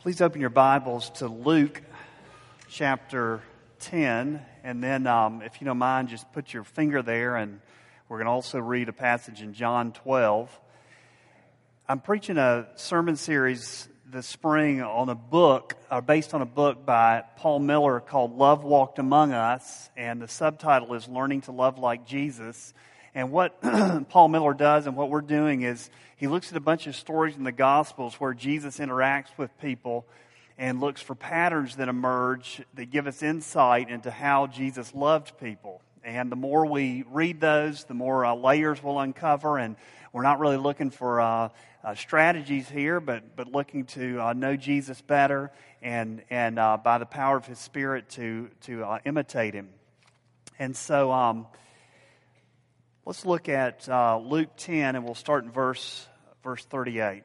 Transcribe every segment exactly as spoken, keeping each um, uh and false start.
Please open your Bibles to Luke chapter ten, and then um, if you don't mind, just put your finger there, and we're going to also read a passage in John twelve. I'm preaching a sermon series this spring on a book, or based on a book by Paul Miller called Love Walked Among Us, and the subtitle is Learning to Love Like Jesus. And what Paul Miller does and what we're doing is he looks at a bunch of stories in the Gospels where Jesus interacts with people and looks for patterns that emerge that give us insight into how Jesus loved people. And the more we read those, the more uh, layers we'll uncover. And we're not really looking for uh, uh, strategies here, but but looking to uh, know Jesus better and and uh, by the power of His Spirit to to uh, imitate Him. And so. Um, Let's look at uh, Luke ten, and we'll start in verse verse thirty-eight.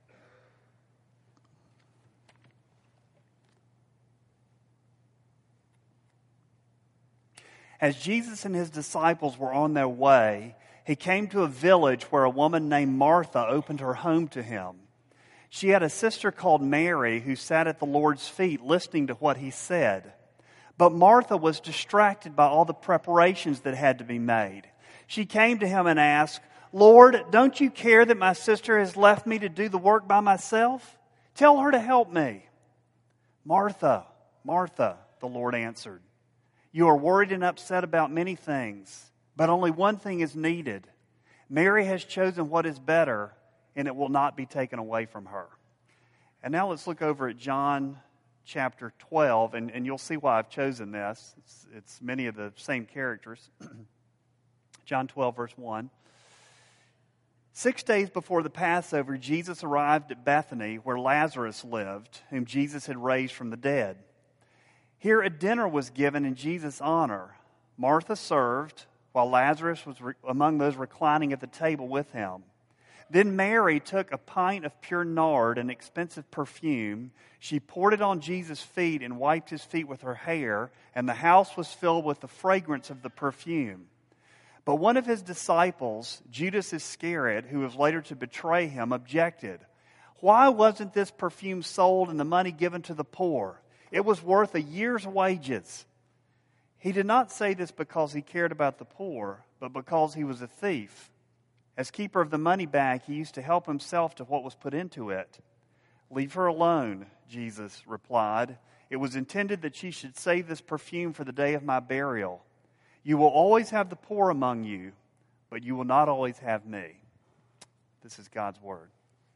As Jesus and His disciples were on their way, He came to a village where a woman named Martha opened her home to Him. She had a sister called Mary who sat at the Lord's feet listening to what He said. But Martha was distracted by all the preparations that had to be made. She came to Him and asked, "Lord, don't you care that my sister has left me to do the work by myself? Tell her to help me." "Martha, Martha," the Lord answered, "you are worried and upset about many things, but only one thing is needed. Mary has chosen what is better, and it will not be taken away from her." And now let's look over at John chapter twelve, and, and you'll see why I've chosen this. It's, it's many of the same characters. John twelve, verse one. Six days before the Passover, Jesus arrived at Bethany, where Lazarus lived, whom Jesus had raised from the dead. Here a dinner was given in Jesus' honor. Martha served, while Lazarus was re- among those reclining at the table with him. Then Mary took a pint of pure nard, an expensive perfume. She poured it on Jesus' feet and wiped His feet with her hair, and the house was filled with the fragrance of the perfume. But one of His disciples, Judas Iscariot, who was later to betray Him, objected. "Why wasn't this perfume sold and the money given to the poor? It was worth a year's wages." He did not say this because He cared about the poor, but because he was a thief. As keeper of the money bag, he used to help himself to what was put into it. "Leave her alone," Jesus replied. "It was intended that she should save this perfume for the day of my burial. You will always have the poor among you, but you will not always have me." This is God's Word.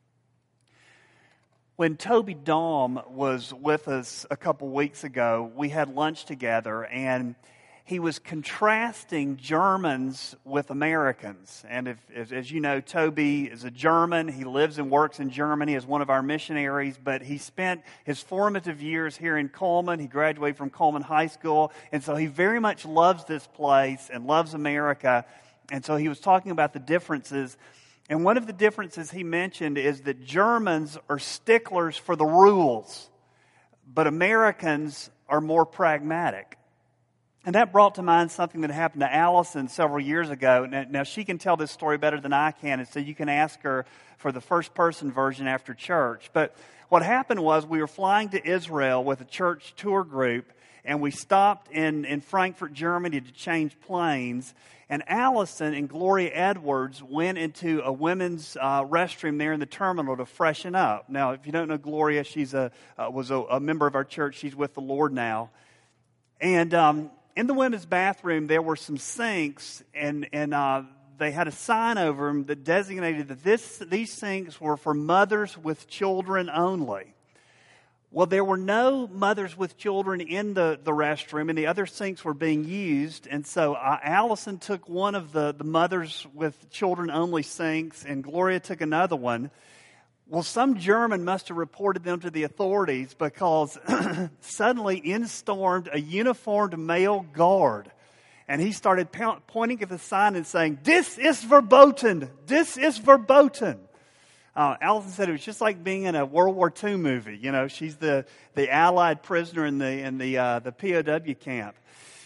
When Toby Daum was with us a couple weeks ago, we had lunch together, and he was contrasting Germans with Americans. And if, as, as you know, Toby is a German. He lives and works in Germany as one of our missionaries, but he spent his formative years here in Coleman. He graduated from Coleman High School, and so he very much loves this place and loves America. And so he was talking about the differences. And one of the differences he mentioned is that Germans are sticklers for the rules, but Americans are more pragmatic. And that brought to mind something that happened to Allison several years ago. Now, now, she can tell this story better than I can, and so you can ask her for the first-person version after church. But what happened was we were flying to Israel with a church tour group, and we stopped in, in Frankfurt, Germany to change planes. And Allison and Gloria Edwards went into a women's uh, restroom there in the terminal to freshen up. Now, if you don't know Gloria, she's a uh, was a, a member of our church. She's with the Lord now. And um, in the women's bathroom, there were some sinks, and and uh, they had a sign over them that designated that this these sinks were for mothers with children only. Well, there were no mothers with children in the, the restroom, and the other sinks were being used. And so uh, Allison took one of the, the mothers with children only sinks, and Gloria took another one. Well, some German must have reported them to the authorities, because suddenly in stormed a uniformed male guard. And he started po- pointing at the sign and saying, "This is verboten! This is verboten!" Uh, Allison said it was just like being in a World War Two movie. You know, she's the, the Allied prisoner in the in the uh, the P O W camp.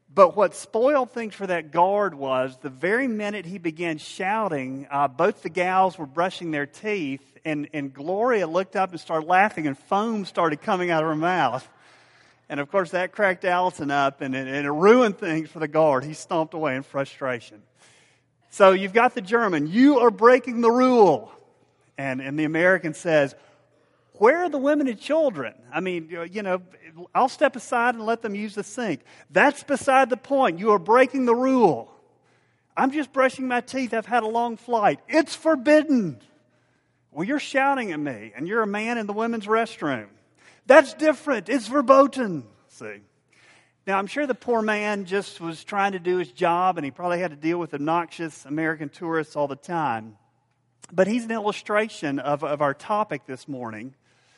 But what spoiled things for that guard was the very minute he began shouting, uh, both the gals were brushing their teeth, and, and Gloria looked up and started laughing, and foam started coming out of her mouth. And of course, that cracked Allison up, and it, and it ruined things for the guard. He stomped away in frustration. So you've got the German, you are breaking the rule. And, and the American says, where are the women and children? I mean, you know, I'll step aside and let them use the sink. That's beside the point. You are breaking the rule. I'm just brushing my teeth. I've had a long flight. It's forbidden. Well, you're shouting at me, and you're a man in the women's restroom. That's different. It's verboten. See? Now, I'm sure the poor man just was trying to do his job, and he probably had to deal with obnoxious American tourists all the time. But he's an illustration of, of our topic this morning.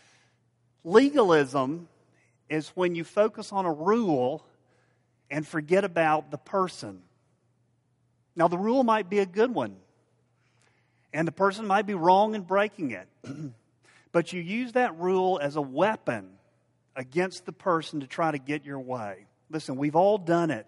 Legalism is when you focus on a rule and forget about the person. Now, the rule might be a good one, and the person might be wrong in breaking it. But you use that rule as a weapon against the person to try to get your way. Listen, we've all done it.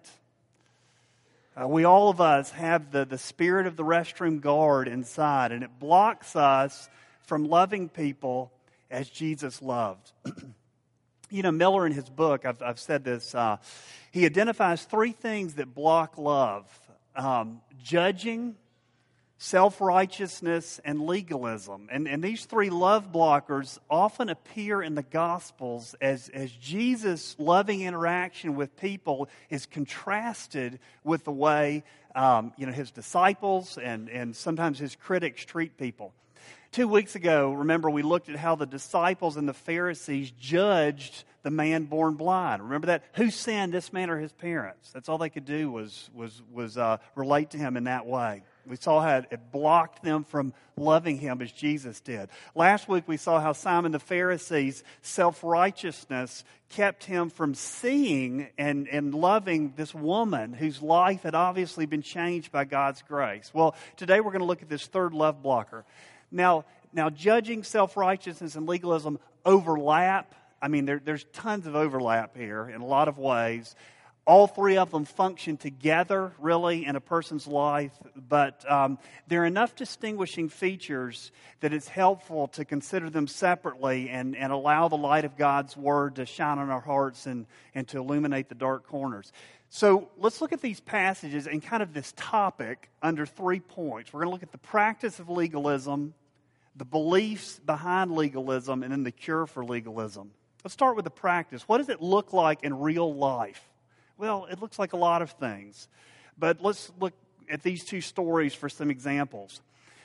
Uh, we, all of us, have the, the spirit of the restroom guard inside, and it blocks us from loving people as Jesus loved. You know, Miller in his book, I've, I've said this, uh, he identifies three things that block love. Um, judging, self-righteousness, and legalism. And, and these three love blockers often appear in the Gospels as, as Jesus' loving interaction with people is contrasted with the way um, you know, his disciples and, and sometimes his critics treat people. Two weeks ago, remember, we looked at how the disciples and the Pharisees judged the man born blind. Remember that? Who sinned, this man or his parents? That's all they could do was, was, was uh, relate to him in that way. We saw how it blocked them from loving him as Jesus did. Last week we saw how Simon the Pharisee's self-righteousness kept him from seeing and, and loving this woman whose life had obviously been changed by God's grace. Well, today we're going to look at this third love blocker. Now, now judging, self-righteousness, and legalism overlap. I mean, there, there's tons of overlap here in a lot of ways. All three of them function together, really, in a person's life, but um, there are enough distinguishing features that it's helpful to consider them separately and, and allow the light of God's Word to shine on our hearts and, and to illuminate the dark corners. So let's look at these passages and kind of this topic under three points. We're going to look at the practice of legalism, the beliefs behind legalism, and then the cure for legalism. Let's start with the practice. What does it look like in real life? Well, it looks like a lot of things. But let's look at these two stories for some examples.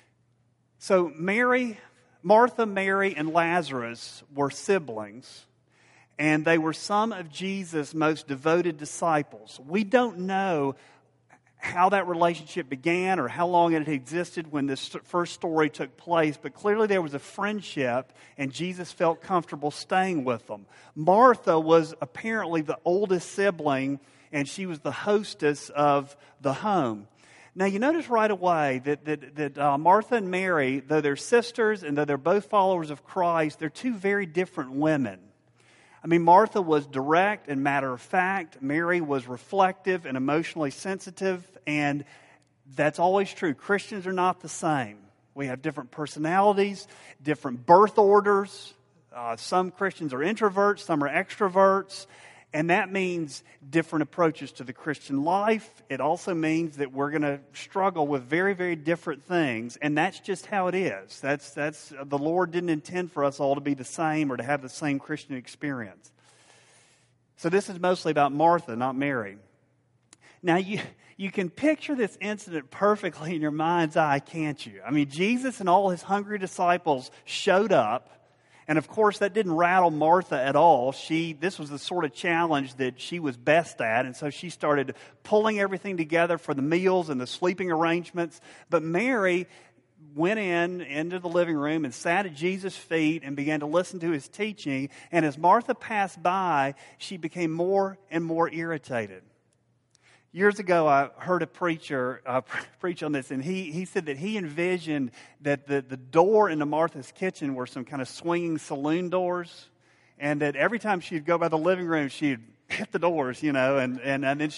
So Mary, Martha, Mary, and Lazarus were siblings, and they were some of Jesus' most devoted disciples. We don't know how that relationship began or how long it had existed when this first story took place, but clearly there was a friendship and Jesus felt comfortable staying with them. Martha was apparently the oldest sibling and she was the hostess of the home. Now you notice right away that, that, that uh, Martha and Mary, though they're sisters and though they're both followers of Christ, they're two very different women. I mean, Martha was direct and matter-of-fact. Mary was reflective and emotionally sensitive, and that's always true. Christians are not the same. We have different personalities, different birth orders. Uh, some Christians are introverts, some are extroverts, and that means different approaches to the Christian life. It also means that we're going to struggle with very, very different things, and that's just how it is. That's that's the Lord didn't intend for us all to be the same or to have the same Christian experience. So this is mostly about Martha, not Mary. Now you you can picture this incident perfectly in your mind's eye, can't you? I mean, Jesus and all his hungry disciples showed up. And of course, that didn't rattle Martha at all. She, this was the sort of challenge that she was best at. And so she started pulling everything together for the meals and the sleeping arrangements. But Mary went in, into the living room and sat at Jesus' feet and began to listen to his teaching. And as Martha passed by, she became more and more irritated. Years ago, I heard a preacher uh, preach on this, and he, he said that he envisioned that the, the door into Martha's kitchen were some kind of swinging saloon doors, and that every time she'd go by the living room, she'd hit the doors, you know, and, and, and then she'd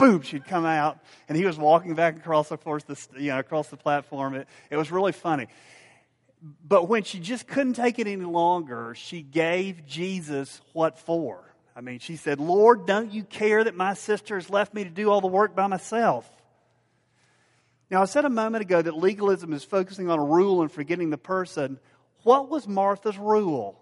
boom, she'd come out, and he was walking back across, of course, the, you know, across the platform. It, it was really funny. But when she just couldn't take it any longer, she gave Jesus what for? I mean, she said, Lord, don't you care that my sister has left me to do all the work by myself? Now, I said a moment ago that legalism is focusing on a rule and forgetting the person. What was Martha's rule?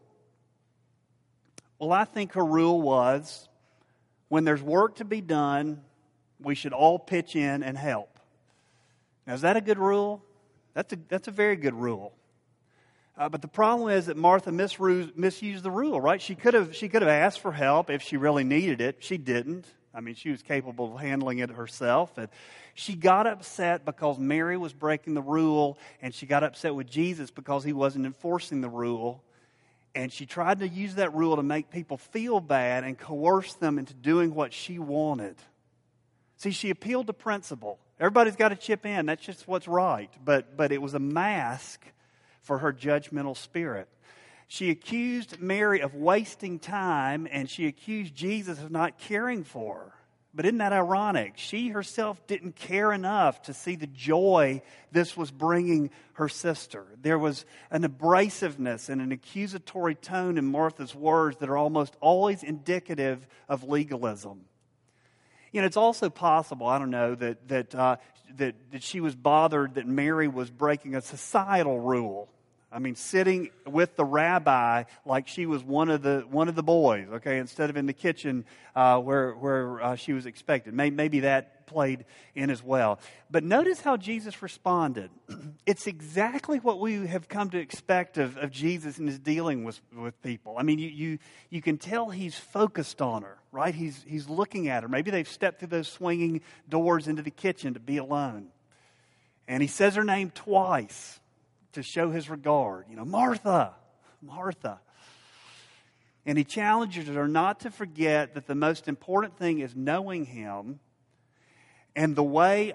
Well, I think her rule was, when there's work to be done, we should all pitch in and help. Now, is that a good rule? That's a, that's a very good rule. Uh, but the problem is that Martha misru- misused the rule, right? She could have she could have asked for help if she really needed it. She didn't. I mean, she was capable of handling it herself. And she got upset because Mary was breaking the rule, and she got upset with Jesus because he wasn't enforcing the rule. And she tried to use that rule to make people feel bad and coerce them into doing what she wanted. See, she appealed to principle. Everybody's got to chip in. That's just what's right. But but it was a mask for her judgmental spirit. She accused Mary of wasting time, and she accused Jesus of not caring for her. But isn't that ironic? She herself didn't care enough to see the joy this was bringing her sister. There was an abrasiveness and an accusatory tone in Martha's words that are almost always indicative of legalism. You know, it's also possible, I don't know, that that, uh, that that she was bothered that Mary was breaking a societal rule. I mean, sitting with the rabbi like she was one of the one of the boys, okay, instead of in the kitchen uh, where where uh, she was expected. Maybe, maybe that played in as well. But notice how Jesus responded. It's exactly what we have come to expect of, of Jesus in his dealing with, with people. I mean, you, you you can tell he's focused on her, right? He's he's looking at her. Maybe they've stepped through those swinging doors into the kitchen to be alone. And he says her name twice to show his regard. You know, Martha, Martha. And he challenges her not to forget that the most important thing is knowing him, and the way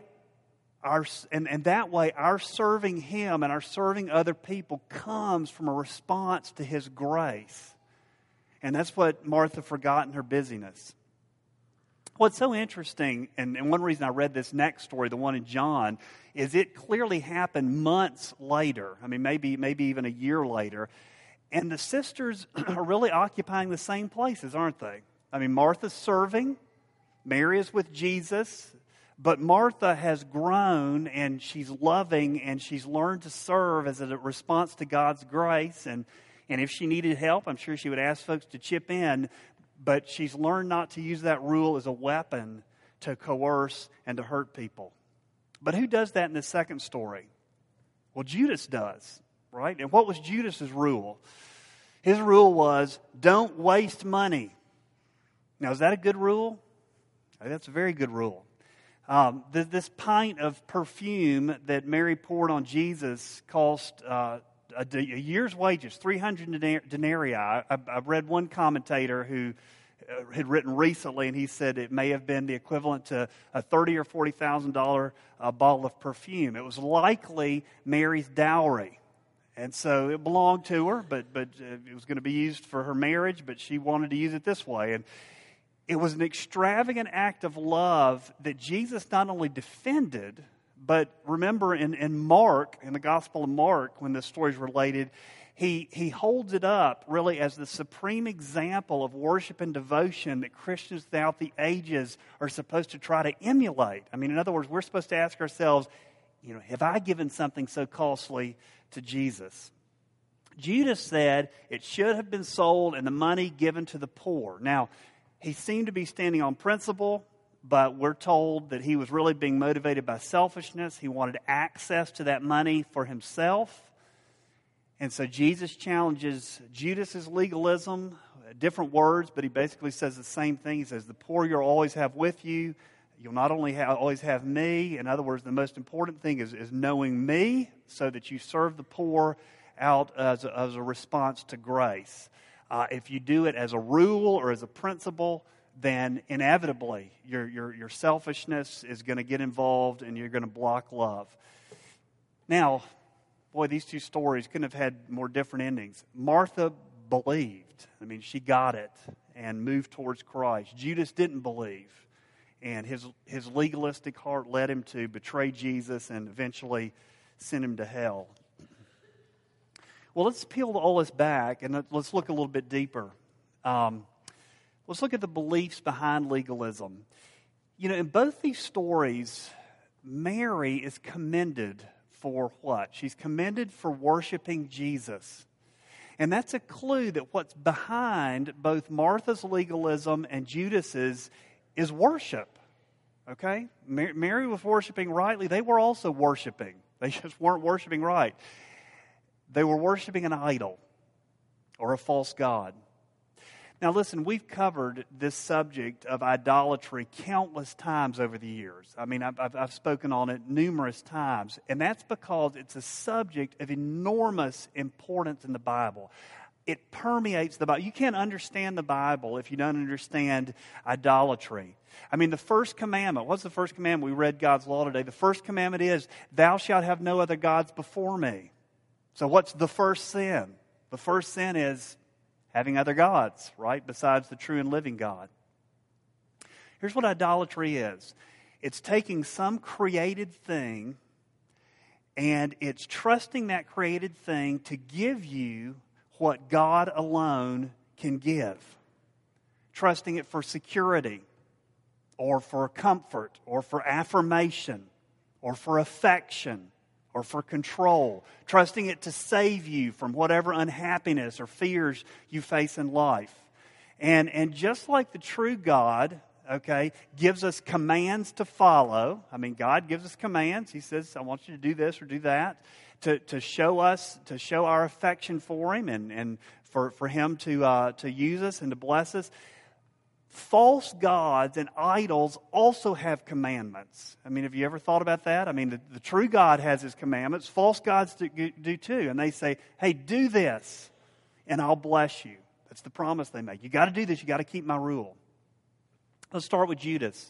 our and, and that way our serving him and our serving other people comes from a response to his grace. And that's what Martha forgot in her busyness. What's so interesting, and, and one reason I read this next story, the one in John, is it clearly happened months later. I mean, maybe maybe even a year later. And the sisters are really occupying the same places, aren't they? I mean, Martha's serving, Mary is with Jesus, but Martha has grown and she's loving and she's learned to serve as a response to God's grace. And, and if she needed help, I'm sure she would ask folks to chip in. But she's learned not to use that rule as a weapon to coerce and to hurt people. But who does that in the second story? Well, Judas does, right? And what was Judas's rule? His rule was, don't waste money. Now, is that a good rule? That's a very good rule. Um, th- this pint of perfume that Mary poured on Jesus cost uh, a, a year's wages, three hundred denarii. I, I've read one commentator who uh, had written recently, and he said it may have been the equivalent to a thirty or forty thousand dollar uh, bottle of perfume. It was likely Mary's dowry, and so it belonged to her, but but uh, it was going to be used for her marriage. But she wanted to use it this way, and it was an extravagant act of love that Jesus not only defended. But remember in, in Mark, in the Gospel of Mark, when this story is related, he, he holds it up really as the supreme example of worship and devotion that Christians throughout the ages are supposed to try to emulate. I mean, in other words, we're supposed to ask ourselves, you know, have I given something so costly to Jesus? Judas said it should have been sold and the money given to the poor. Now, he seemed to be standing on principle, but we're told that he was really being motivated by selfishness. He wanted access to that money for himself. And so Jesus challenges Judas's legalism, different words, but he basically says the same thing. He says, the poor you'll always have with you. You'll not only have, always have me. In other words, the most important thing is, is knowing me so that you serve the poor out as a, as a response to grace. Uh, if you do it as a rule or as a principle, then inevitably your, your, your selfishness is going to get involved and you're going to block love. Now, boy, these two stories couldn't have had more different endings. Martha believed. I mean, she got it and moved towards Christ. Judas didn't believe. and his, his legalistic heart led him to betray Jesus and eventually send him to hell. Well, let's peel all this back and let's look a little bit deeper. Um, let's look at the beliefs behind legalism. You know, in both these stories, Mary is commended for what? She's commended for worshiping Jesus. And that's a clue that what's behind both Martha's legalism and Judas's is worship. Okay? Mary was worshiping rightly. They were also worshiping. They just weren't worshiping right. They were worshiping an idol or a false god. Now listen, we've covered this subject of idolatry countless times over the years. I mean, I've, I've, I've spoken on it numerous times. And that's because it's a subject of enormous importance in the Bible. It permeates the Bible. You can't understand the Bible if you don't understand idolatry. I mean, the first commandment, what's the first commandment? We read God's law today. The first commandment is, thou shalt have no other gods before me. So what's the first sin? The first sin is having other gods, right, besides the true and living God. Here's what idolatry is. It's taking some created thing and it's trusting that created thing to give you what God alone can give. Trusting it for security or for comfort or for affirmation or for affection or for control, trusting it to save you from whatever unhappiness or fears you face in life. And, and just like the true God, okay, gives us commands to follow. I mean, God gives us commands. He says, I want you to do this or do that, to, to show us, to show our affection for Him and, and for, for Him to, uh, to use us and to bless us. False gods and idols also have commandments. I mean, have you ever thought about that? I mean, the, the true God has His commandments. False gods do, do too. And they say, hey, do this and I'll bless you. That's the promise they make. You got to do this. You got to keep my rule. Let's start with Judas.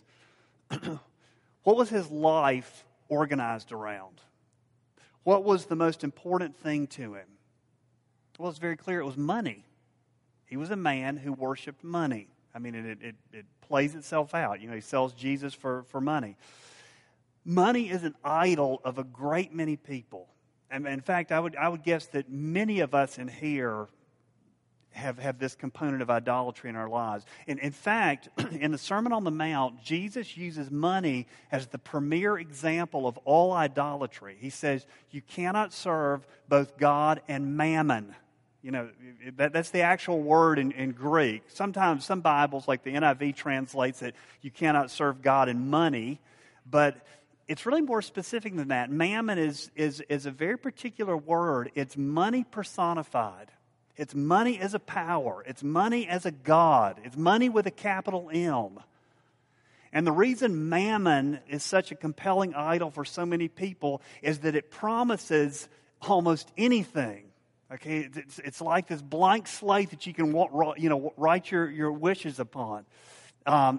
What was his life organized around? What was the most important thing to him? Well, it's very clear. It was money. He was a man who worshiped money. I mean, it, it, it plays itself out. You know, he sells Jesus for, for money. Money is an idol of a great many people. And in fact, I would I would guess that many of us in here have, have this component of idolatry in our lives. And in fact, in the Sermon on the Mount, Jesus uses money as the premier example of all idolatry. He says, you cannot serve both God and mammon. You know, that, that's the actual word in, in Greek. Sometimes some Bibles, like the N I V, translates it, you cannot serve God and money. But it's really more specific than that. Mammon is, is, is a very particular word. It's money personified. It's money as a power. It's money as a god. It's money with a capital M. And the reason mammon is such a compelling idol for so many people is that it promises almost anything. Okay, it's, it's like this blank slate that you can, you know, write your, your wishes upon. Um,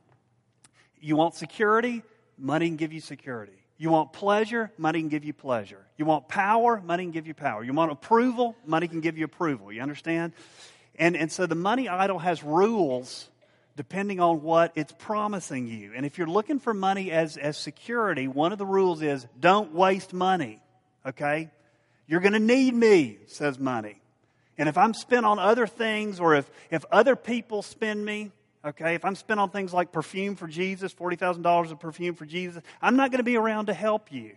you want security? Money can give you security. You want pleasure? Money can give you pleasure. You want power? Money can give you power. You want approval? Money can give you approval. You understand? And, and so the money idol has rules depending on what it's promising you. And if you're looking for money as, as security, one of the rules is don't waste money. Okay? You're going to need me, says money. And if I'm spent on other things, or if, if other people spend me, okay, if I'm spent on things like perfume for Jesus, forty thousand dollars of perfume for Jesus, I'm not going to be around to help you.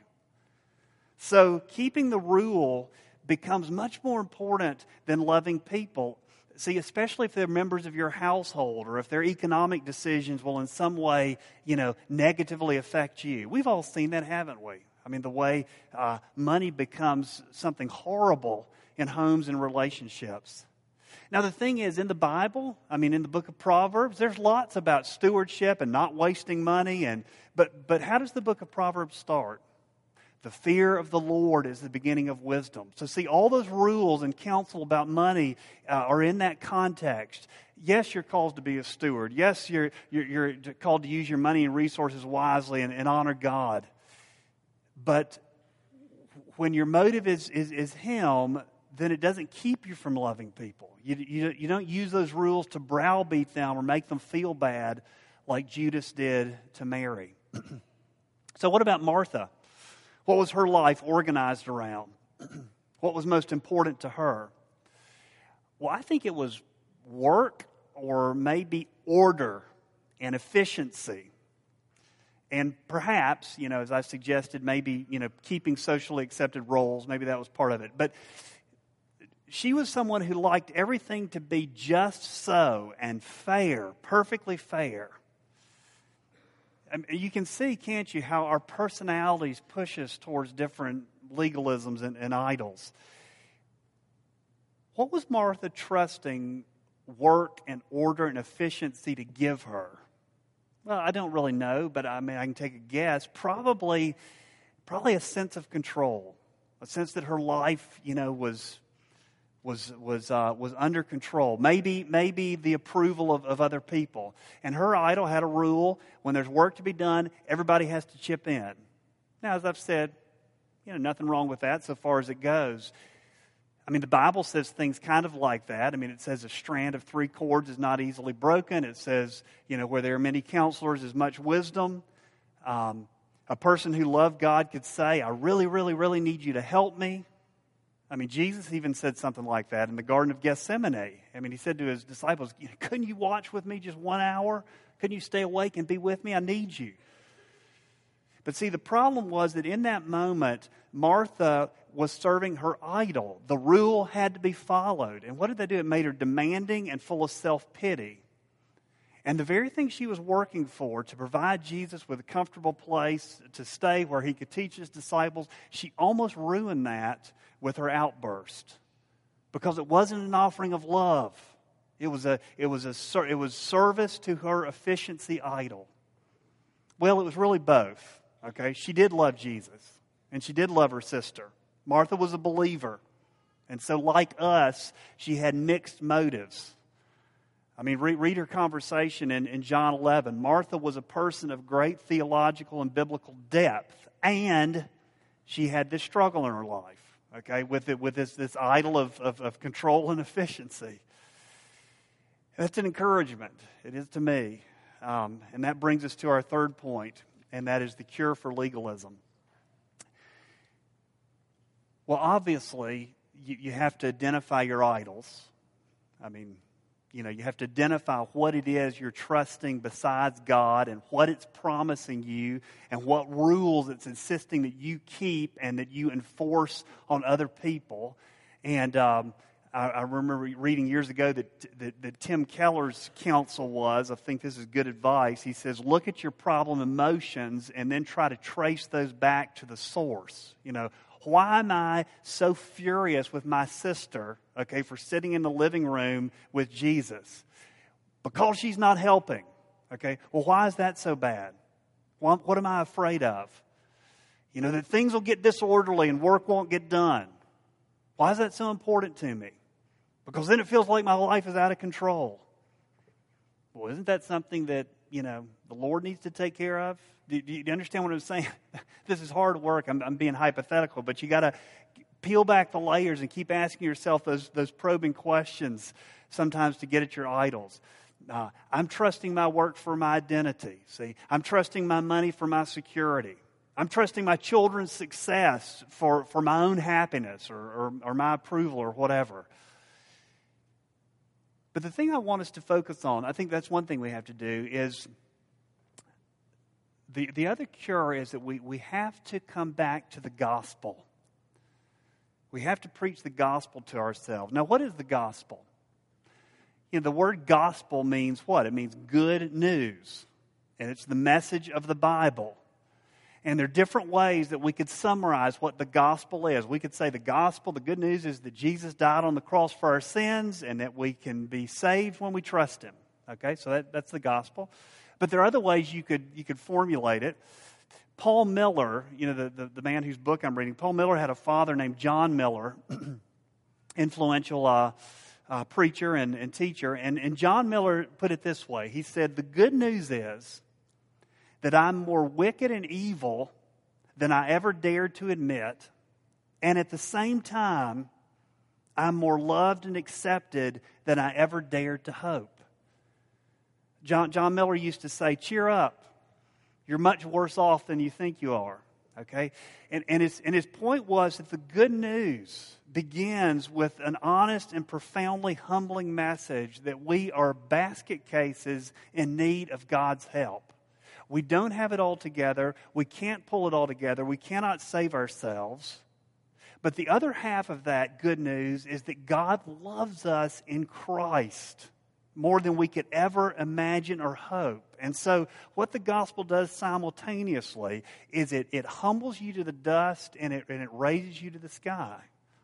So keeping the rule becomes much more important than loving people. See, especially if they're members of your household, or if their economic decisions will in some way, you know, negatively affect you. We've all seen that, haven't we? I mean, the way uh, money becomes something horrible in homes and relationships. Now, the thing is, in the Bible, I mean, in the book of Proverbs, there's lots about stewardship and not wasting money. And but but how does the book of Proverbs start? The fear of the Lord is the beginning of wisdom. So see, all those rules and counsel about money uh, are in that context. Yes, you're called to be a steward. Yes, you're you're, you're called to use your money and resources wisely and, and honor God. But when your motive is, is, is Him, then it doesn't keep you from loving people. You, you, you don't use those rules to browbeat them or make them feel bad, like Judas did to Mary. So what about Martha? What was her life organized around? What was most important to her? Well, I think it was work, or maybe order and efficiency. And perhaps, you know, as I suggested, maybe, you know, keeping socially accepted roles, maybe that was part of it. But she was someone who liked everything to be just so and fair, perfectly fair. I mean, you can see, can't you, how our personalities push us towards different legalisms and, and idols. What was Martha trusting work and order and efficiency to give her? Well, I don't really know, but I mean, I can take a guess. Probably, probably a sense of control, a sense that her life, you know, was was was uh, was under control. Maybe, maybe the approval of, of other people. And her idol had a rule: when there's work to be done, everybody has to chip in. Now, as I've said, you know, nothing wrong with that so far as it goes. I mean, the Bible says things kind of like that. I mean, it says a strand of three cords is not easily broken. It says, you know, where there are many counselors is much wisdom. Um, a person who loved God could say, I really, really, really need you to help me. I mean, Jesus even said something like that in the Garden of Gethsemane. I mean, he said to his disciples, couldn't you watch with me just one hour? Couldn't you stay awake and be with me? I need you. But see, the problem was that in that moment, Martha was serving her idol. The rule had to be followed. And what did they do? It made her demanding and full of self-pity. And the very thing she was working for, to provide Jesus with a comfortable place to stay where he could teach his disciples, she almost ruined that with her outburst. Because it wasn't an offering of love. It was a, it was a, it was service to her efficiency idol. Well, it was really both. Okay, she did love Jesus, and she did love her sister. Martha was a believer, and so like us, she had mixed motives. I mean, read, read her conversation in, in John eleven. Martha was a person of great theological and biblical depth, and she had this struggle in her life, okay, with it, with this, this idol of, of, of control and efficiency. That's an encouragement. It is to me. Um, and that brings us to our third point, and that is the cure for legalism. Well, obviously, you, you have to identify your idols. I mean, you know, you have to identify what it is you're trusting besides God and what it's promising you and what rules it's insisting that you keep and that you enforce on other people. And um, I, I remember reading years ago that, that, that Tim Keller's counsel was, I think this is good advice, he says, look at your problem emotions and then try to trace those back to the source. You know, why am I so furious with my sister, okay, for sitting in the living room with Jesus? Because she's not helping, okay? Well, why is that so bad? What, what am I afraid of? You know, that things will get disorderly and work won't get done. Why is that so important to me? Because then it feels like my life is out of control. Well, isn't that something that, you know, the Lord needs to take care of? Do, do you understand what I'm saying? This is hard work. I'm, I'm being hypothetical, but you got to peel back the layers and keep asking yourself those, those probing questions sometimes to get at your idols. Uh, I'm trusting my work for my identity. See, I'm trusting my money for my security. I'm trusting my children's success for, for my own happiness or, or, or my approval or whatever. But the thing I want us to focus on, I think that's one thing we have to do, is the, the other cure is that we, we have to come back to the gospel. We have to preach the gospel to ourselves. Now, what is the gospel? You know, the word gospel means what? It means good news. And it's the message of the Bible. And there are different ways that we could summarize what the gospel is. We could say the gospel, the good news is that Jesus died on the cross for our sins and that we can be saved when we trust him. Okay, so that, that's the gospel. But there are other ways you could you could formulate it. Paul Miller, you know, the, the, the man whose book I'm reading, Paul Miller had a father named John Miller, influential uh, uh, preacher and, and teacher. And, and John Miller put it this way. He said, the good news is that I'm more wicked and evil than I ever dared to admit, and at the same time, I'm more loved and accepted than I ever dared to hope. John, John Miller used to say, cheer up. You're much worse off than you think you are. Okay? And, and, his, and his point was that the good news begins with an honest and profoundly humbling message that we are basket cases in need of God's help. We don't have it all together. We can't pull it all together. We cannot save ourselves. But the other half of that good news is that God loves us in Christ more than we could ever imagine or hope. And so what the gospel does simultaneously is it, it humbles you to the dust and it, and it raises you to the sky.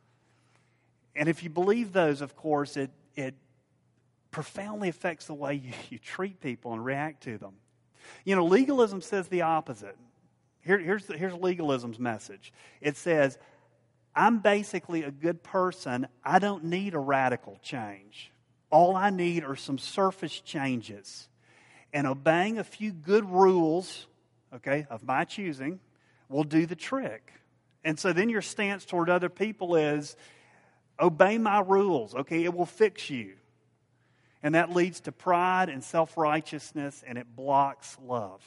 And if you believe those, of course, it, it profoundly affects the way you, you treat people and react to them. You know, legalism says the opposite. Here, here's, the, here's legalism's message. It says, I'm basically a good person. I don't need a radical change. All I need are some surface changes. And obeying a few good rules, okay, of my choosing, will do the trick. And so then your stance toward other people is, obey my rules, okay, it will fix you. And that leads to pride and self-righteousness, and it blocks love.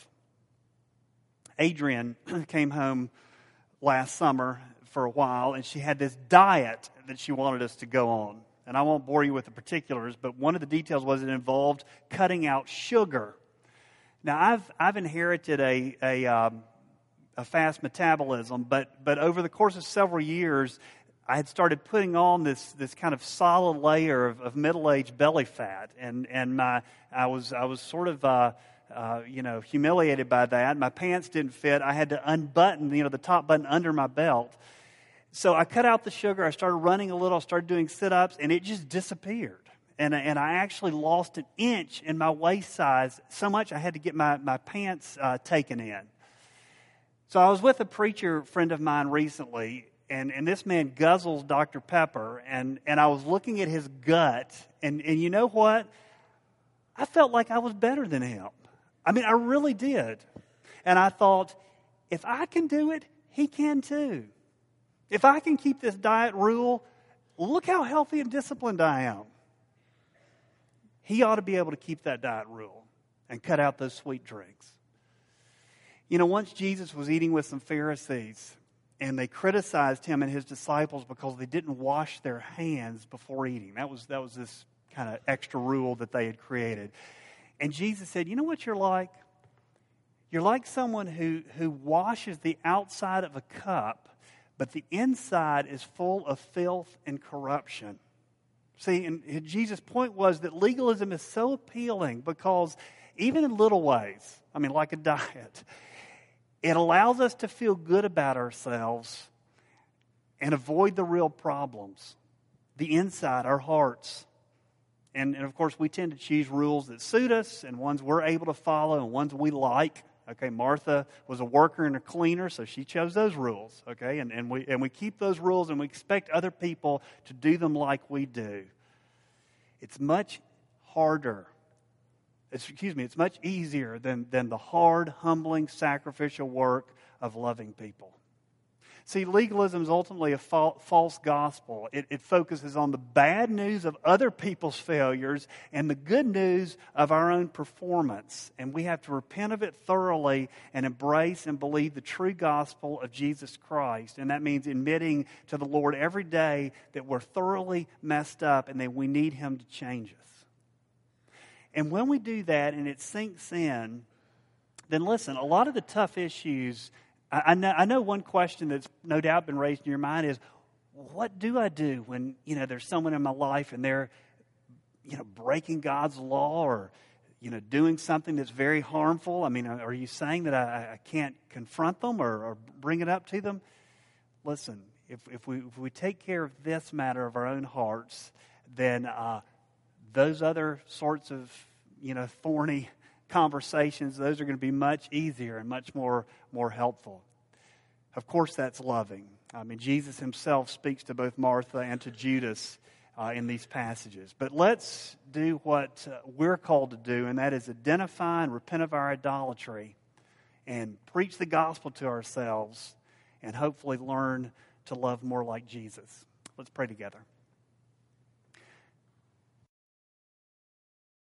Adrian came home last summer for a while, and she had this diet that she wanted us to go on. And I won't bore you with the particulars, but one of the details was it involved cutting out sugar. Now, I've I've inherited a a, um, a fast metabolism, but but over the course of several years, I had started putting on this this kind of solid layer of, of middle-aged belly fat, and and my I was I was sort of uh, uh, you know humiliated by that. My pants didn't fit. I had to unbutton you know the top button under my belt. So I cut out the sugar. I started running a little. I started doing sit-ups, and it just disappeared. And and I actually lost an inch in my waist size so much I had to get my my pants uh, taken in. So I was with a preacher friend of mine recently. And, and this man guzzles Doctor Pepper, and, and I was looking at his gut, and, and you know what? I felt like I was better than him. I mean, I really did. And I thought, if I can do it, he can too. If I can keep this diet rule, look how healthy and disciplined I am. He ought to be able to keep that diet rule and cut out those sweet drinks. You know, once Jesus was eating with some Pharisees, and they criticized him and his disciples because they didn't wash their hands before eating. That was that was this kind of extra rule that they had created. And Jesus said, you know what you're like? You're like someone who, who washes the outside of a cup, but the inside is full of filth and corruption. See, and Jesus' point was that legalism is so appealing because even in little ways, I mean, like a diet, it allows us to feel good about ourselves and avoid the real problems, the inside, our hearts. And, and of course, we tend to choose rules that suit us and ones we're able to follow and ones we like. Okay, Martha was a worker and a cleaner, so she chose those rules. Okay, and, and, we, and we keep those rules and we expect other people to do them like we do. It's much harder. It's, excuse me, it's much easier than, than the hard, humbling, sacrificial work of loving people. See, legalism is ultimately a fa- false gospel. It, it focuses on the bad news of other people's failures and the good news of our own performance. And we have to repent of it thoroughly and embrace and believe the true gospel of Jesus Christ. And that means admitting to the Lord every day that we're thoroughly messed up and that we need Him to change us. And when we do that and it sinks in, then listen, a lot of the tough issues, I, I, know, I know one question that's no doubt been raised in your mind is, what do I do when, you know, there's someone in my life and they're, you know, breaking God's law or, you know, doing something that's very harmful? I mean, are you saying that I, I can't confront them or, or bring it up to them? Listen, if, if, we, if we take care of this matter of our own hearts, then uh, those other sorts of, you know, thorny conversations, those are going to be much easier and much more, more helpful. Of course, that's loving. I mean, Jesus Himself speaks to both Martha and to Judas uh, in these passages. But let's do what uh, we're called to do, and that is identify and repent of our idolatry and preach the gospel to ourselves and hopefully learn to love more like Jesus. Let's pray together.